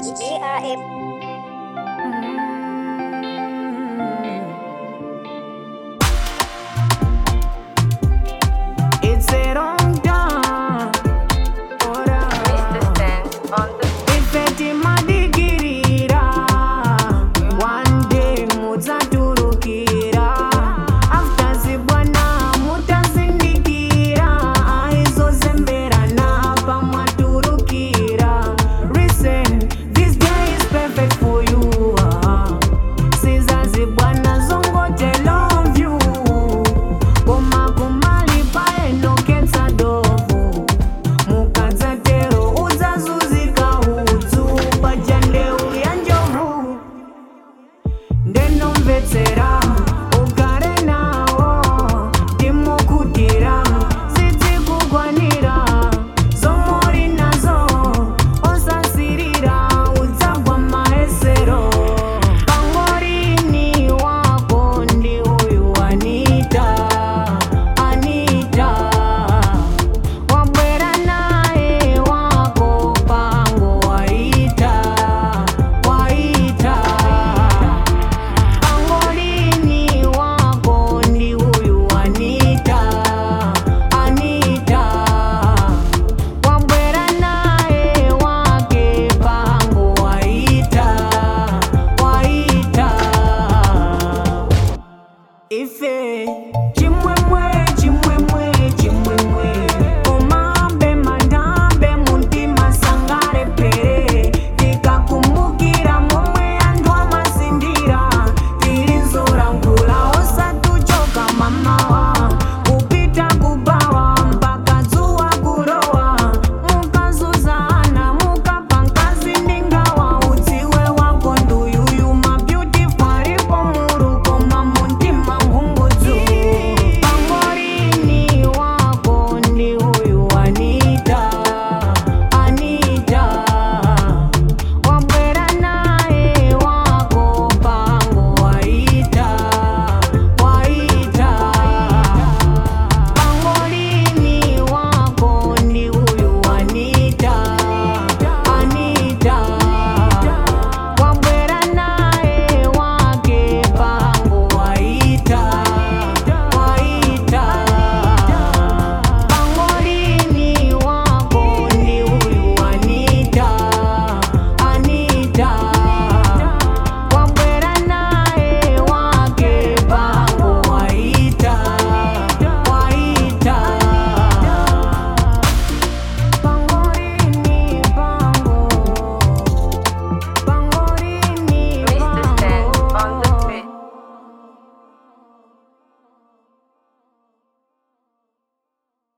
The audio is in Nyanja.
GRM. It's a wrong time. Mr. Sense on the Ifeti madigirira. One day mutaturukira. After zibwana mutazindikira. Aizozemberana pamaturukira. Listen, this day is perfect for you. Siza zibwana zongote love you. Koma kumali paeno ketsa dovu. Mukadzatero udzazuzika udzu pajandeu ya njovu. Ndenomvetsera ugare nawo ndimukutira zidzikugwanira zomori nazo osasirira udzagwa maesero pangorini wako ndi uyu Anita wabwera naye wako pango waita pangolini wako ndi uyu Anita wabwera naye wake pango waita ife chimwemwe omambe mandambe muntima sangare pere tikakumbukira momwe anthu amasindira tilinzorangula osatuchoka mamawa kupita kubawa mpaka dzuwa kurowa mukazuzana mukapa nkazi ndingawa udziwe wako nduyuyu mabeautiful alipo muruko mamuntima ngungudzu pangorini wako ndi uyu Anita wabwera naye wako pango waita pangolini wako ndi uyu Anita wabwera naye wake pango waita pangolini wako ndi uyu Anita wabwera naye wake pango waita pangolini pango